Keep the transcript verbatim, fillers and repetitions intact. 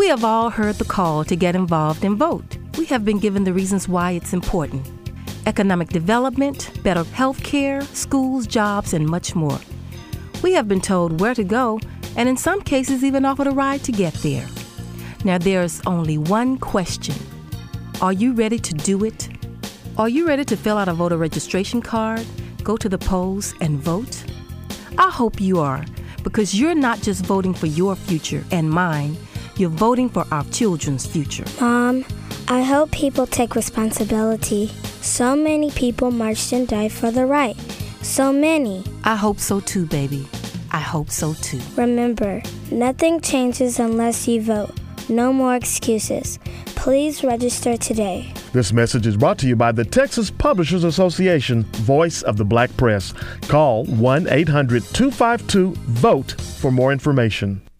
We have all heard the call to get involved and vote. We have been given the reasons why it's important. Economic development, better health care, schools, jobs, and much more. We have been told where to go, and in some cases even offered a ride to get there. Now there's only one question. Are you ready to do it? Are you ready to fill out a voter registration card, go to the polls, and vote? I hope you are, because you're not just voting for your future and mine, you're voting for our children's future. Mom, I hope people take responsibility. So many people marched and died for the right. So many. I hope so too, baby. I hope so too. Remember, nothing changes unless you vote. No more excuses. Please register today. This message is brought to you by the Texas Publishers Association, Voice of the Black Press. Call one eight hundred two five two VOTE for more information.